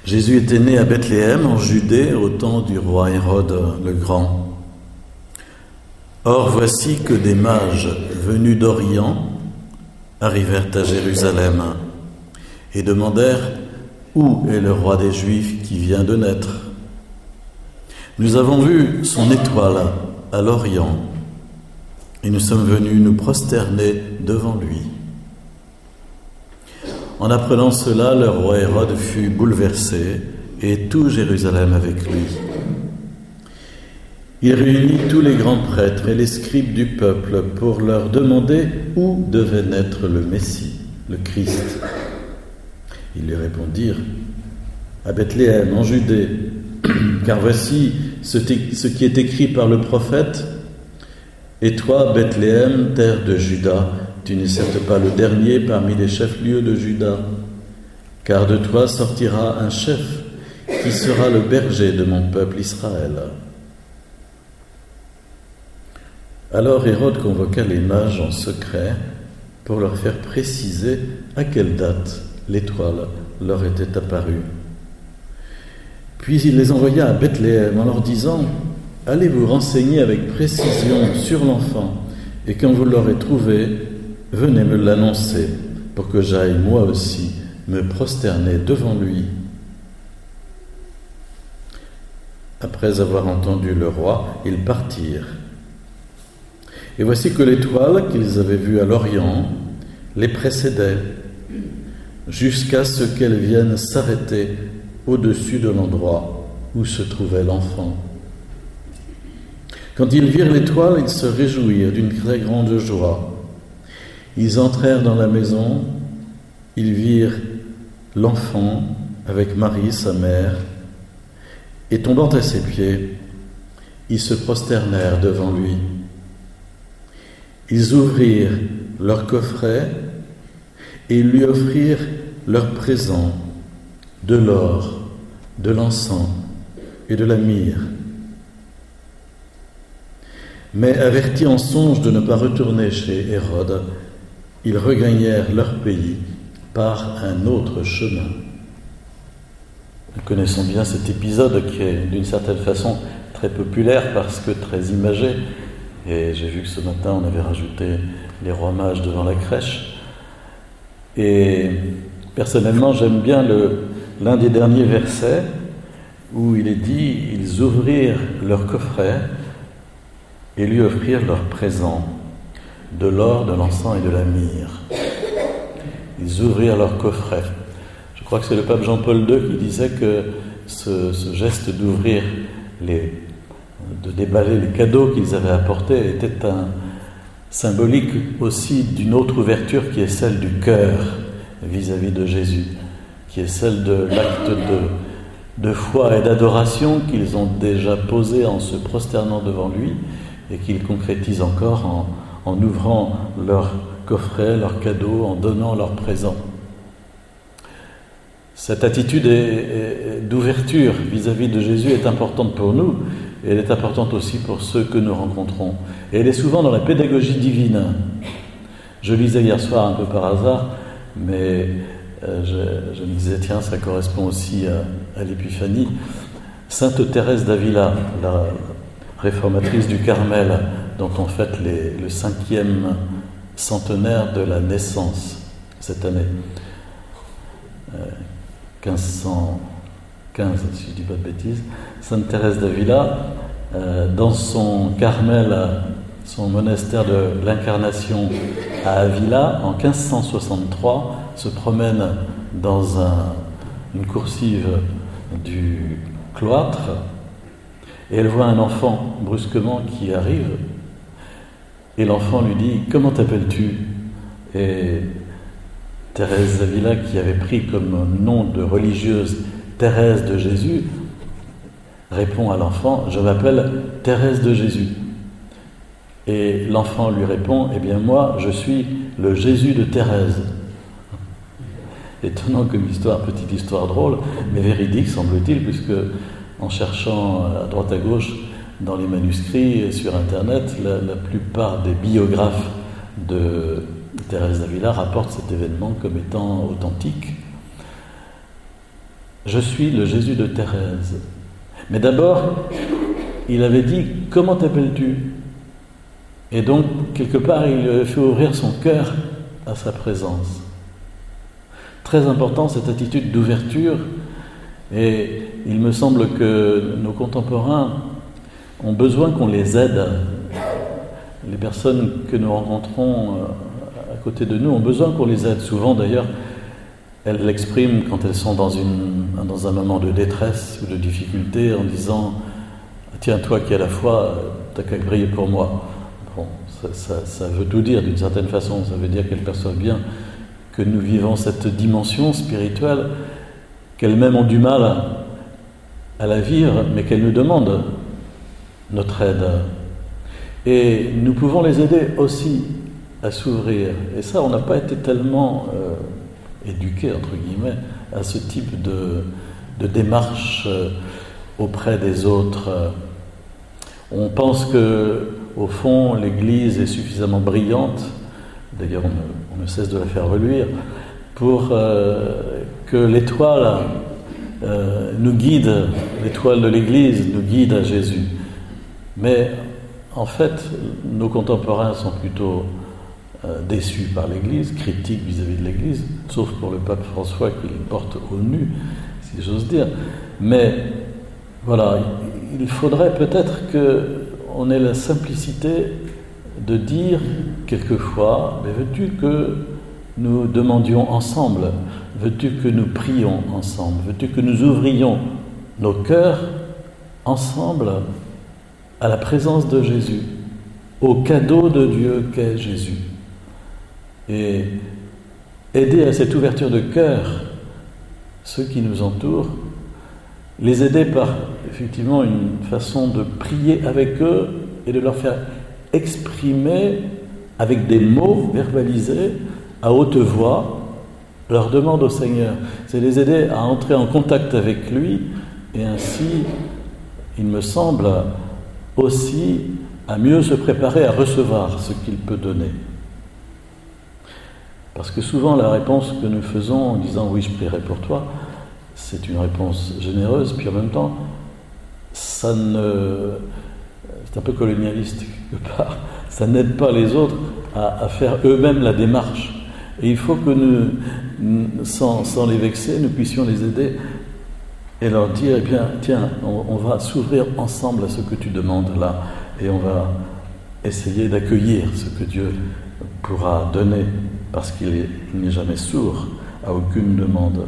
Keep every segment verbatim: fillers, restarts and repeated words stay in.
Jésus était né à Bethléem, en Judée, au temps du roi Hérode le Grand. Or, voici que des mages venus d'Orient arrivèrent à Jérusalem et demandèrent « Où est le roi des Juifs qui vient de naître ? Nous avons vu son étoile à l'Orient et nous sommes venus nous prosterner devant lui. » En apprenant cela, le roi Hérode fut bouleversé et tout Jérusalem avec lui. Il réunit tous les grands prêtres et les scribes du peuple pour leur demander où devait naître le Messie, le Christ. Ils lui répondirent « À Bethléem, en Judée, car voici ce qui est écrit par le prophète. Et toi, Bethléem, terre de Juda, tu n'es certes pas le dernier parmi les chefs-lieux de Juda, car de toi sortira un chef qui sera le berger de mon peuple Israël. » Alors Hérode convoqua les mages en secret pour leur faire préciser à quelle date l'étoile leur était apparue. Puis il les envoya à Bethléem en leur disant « Allez vous renseigner avec précision sur l'enfant, et quand vous l'aurez trouvé, venez me l'annoncer, pour que j'aille moi aussi me prosterner devant lui. » Après avoir entendu le roi, ils partirent. Et voici que l'étoile qu'ils avaient vue à l'Orient les précédait, jusqu'à ce qu'elle vienne s'arrêter au-dessus de l'endroit où se trouvait l'enfant. Quand ils virent l'étoile, ils se réjouirent d'une très grande joie. Ils entrèrent dans la maison, ils virent l'enfant avec Marie, sa mère, et tombant à ses pieds, ils se prosternèrent devant lui. Ils ouvrirent leur coffret et lui offrirent leurs présents, de l'or, de l'encens et de la myrrhe. Mais avertis en songe de ne pas retourner chez Hérode, ils regagnèrent leur pays par un autre chemin. Nous connaissons bien cet épisode qui est d'une certaine façon très populaire parce que très imagé. Et j'ai vu que ce matin on avait rajouté les rois mages devant la crèche. Et personnellement j'aime bien le, l'un des derniers versets où il est dit « Ils ouvrirent leur coffret et lui offrirent leurs présents, de l'or, de l'encens et de la myrrhe. » Ils ouvrirent leur coffret. Je crois que c'est le pape Jean-Paul deux qui disait que ce, ce geste d'ouvrir les de déballer les cadeaux qu'ils avaient apportés était un symbolique aussi d'une autre ouverture qui est celle du cœur vis-à-vis de Jésus, qui est celle de l'acte de, de foi et d'adoration qu'ils ont déjà posé en se prosternant devant lui et qu'ils concrétisent encore en, en ouvrant leur coffret, leurs cadeaux, en donnant leurs présents. Cette attitude est, est, d'ouverture vis-à-vis de Jésus est importante pour nous. Et elle est importante aussi pour ceux que nous rencontrons. Et elle est souvent dans la pédagogie divine. Je lisais hier soir un peu par hasard, mais euh, je, je me disais, tiens, ça correspond aussi à, à l'Épiphanie. Sainte Thérèse d'Avila, la réformatrice du Carmel, dont on fête les, le cinquième centenaire de la naissance cette année, euh, quinze cent quinze, si je ne dis pas de bêtises. Sainte Thérèse d'Avila, euh, dans son Carmel, son monastère de l'Incarnation à Avila, en quinze cent soixante-trois, se promène dans un, une coursive du cloître et elle voit un enfant brusquement qui arrive et l'enfant lui dit « Comment t'appelles-tu » Et Thérèse d'Avila, qui avait pris comme nom de religieuse Thérèse de Jésus, répond à l'enfant « Je m'appelle Thérèse de Jésus ». Et l'enfant lui répond « Eh bien moi, je suis le Jésus de Thérèse ». Étonnant comme histoire, petite histoire drôle, mais véridique semble-t-il, puisque en cherchant à droite à gauche dans les manuscrits et sur Internet, la, la plupart des biographes de Thérèse d'Avila rapportent cet événement comme étant authentique. je suis le Jésus de Thérèse. Mais d'abord, il avait dit, comment t'appelles-tu ? Et donc, quelque part, il lui avait fait ouvrir son cœur à sa présence. Très important, cette attitude d'ouverture, et il me semble que nos contemporains ont besoin qu'on les aide. Les personnes que nous rencontrons à côté de nous ont besoin qu'on les aide. Souvent, d'ailleurs, elles l'expriment quand elles sont dans, une, dans un moment de détresse ou de difficulté en disant « Tiens, toi qui as la foi, t'as qu'à prier pour moi ». Bon, ça, ça, ça veut tout dire d'une certaine façon. Ça veut dire qu'elles perçoivent bien que nous vivons cette dimension spirituelle qu'elles-mêmes ont du mal à, à la vivre, mais qu'elles nous demandent notre aide. Et nous pouvons les aider aussi à s'ouvrir. Et ça, on n'a pas été tellement euh, éduqués, entre guillemets, à ce type de, de démarche euh, auprès des autres. On pense que, au fond, l'Église est suffisamment brillante, d'ailleurs on ne, on ne cesse de la faire reluire, pour euh, que l'étoile euh, nous guide, l'étoile de l'Église nous guide à Jésus. Mais en fait, nos contemporains sont plutôt euh, déçus par l'Église, critiques vis-à-vis de l'Église, sauf pour le pape François qui les porte au nu, si j'ose dire. Mais voilà, il faudrait peut-être qu'on ait la simplicité de dire quelquefois, mais veux-tu que nous demandions ensemble, veux-tu que nous prions ensemble, veux-tu que nous ouvrions nos cœurs ensemble à la présence de Jésus, au cadeau de Dieu qu'est Jésus. Et aider à cette ouverture de cœur ceux qui nous entourent, les aider par effectivement une façon de prier avec eux et de leur faire exprimer avec des mots verbalisés à haute voix leur demande au Seigneur. C'est les aider à entrer en contact avec lui et ainsi, il me semble, aussi à mieux se préparer à recevoir ce qu'il peut donner. Parce que souvent la réponse que nous faisons en disant « oui, je prierai pour toi », c'est une réponse généreuse, puis en même temps, ça ne... c'est un peu colonialiste quelque part, ça n'aide pas les autres à, à faire eux-mêmes la démarche. Et il faut que nous, sans, sans les vexer, nous puissions les aider et leur dire, eh bien, tiens, on, on va s'ouvrir ensemble à ce que tu demandes là, et on va essayer d'accueillir ce que Dieu pourra donner, parce qu'il est, il n'est jamais sourd à aucune demande.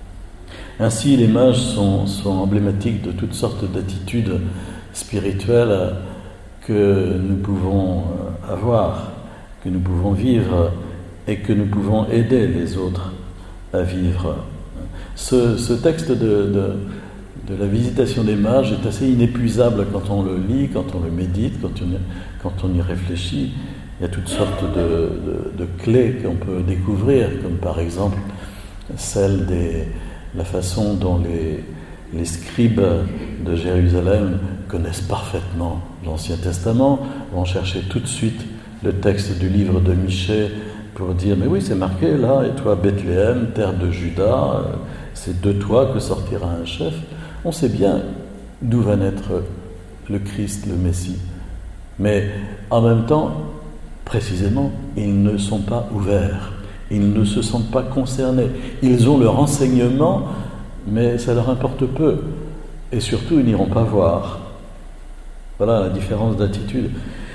Ainsi, les mages sont, sont emblématiques de toutes sortes d'attitudes spirituelles que nous pouvons avoir, que nous pouvons vivre et que nous pouvons aider les autres à vivre. Ce, ce texte de, de, de la visitation des mages est assez inépuisable quand on le lit, quand on le médite, quand on y, quand on y réfléchit. Il y a toutes sortes de, de, de clés qu'on peut découvrir, comme par exemple celle des... la façon dont les, les scribes de Jérusalem connaissent parfaitement l'Ancien Testament, vont chercher tout de suite le texte du livre de Michée pour dire « mais oui, c'est marqué là, et toi Bethléem, terre de Juda, c'est de toi que sortira un chef ». On sait bien d'où va naître le Christ, le Messie. Mais en même temps, précisément, ils ne sont pas ouverts. Ils ne se sentent pas concernés. Ils ont le renseignement, mais ça leur importe peu. Et surtout, ils n'iront pas voir. Voilà la différence d'attitude,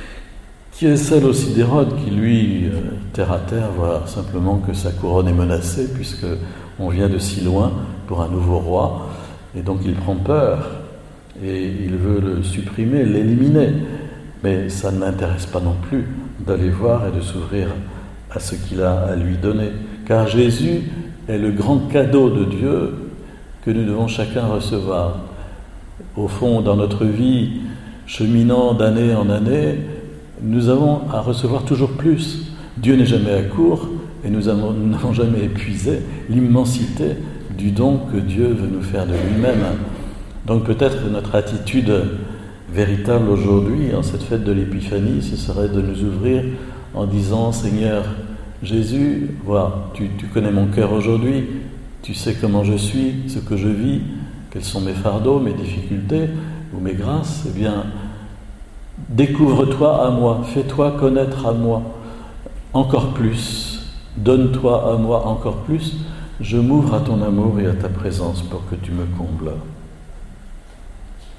qui est celle aussi d'Hérode, qui lui, terre à terre, voit simplement que sa couronne est menacée, puisqu'on vient de si loin pour un nouveau roi, et donc il prend peur, et il veut le supprimer, l'éliminer. Mais ça ne l'intéresse pas non plus d'aller voir et de s'ouvrir à ce qu'il a à lui donner. Car Jésus est le grand cadeau de Dieu que nous devons chacun recevoir. Au fond, dans notre vie, cheminant d'année en année, nous avons à recevoir toujours plus. Dieu n'est jamais à court et nous n'avons jamais épuisé l'immensité du don que Dieu veut nous faire de lui-même. Donc peut-être notre attitude véritable aujourd'hui, en cette fête de l'Épiphanie, ce serait de nous ouvrir en disant « Seigneur, Jésus, voilà, tu, tu connais mon cœur aujourd'hui, Tu sais comment je suis, ce que je vis, quels sont mes fardeaux, mes difficultés ou mes grâces. Eh bien, découvre-toi à moi, fais-toi connaître à moi encore plus, donne-toi à moi encore plus. Je m'ouvre à ton amour et à ta présence pour que tu me combles.